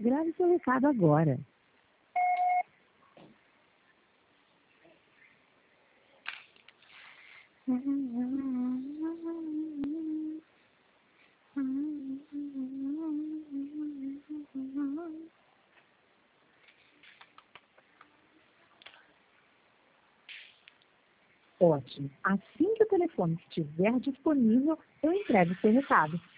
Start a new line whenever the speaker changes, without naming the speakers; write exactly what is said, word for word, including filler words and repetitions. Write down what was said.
Grave seu recado agora. Ótimo. Assim que o telefone estiver disponível, eu entrego o seu recado.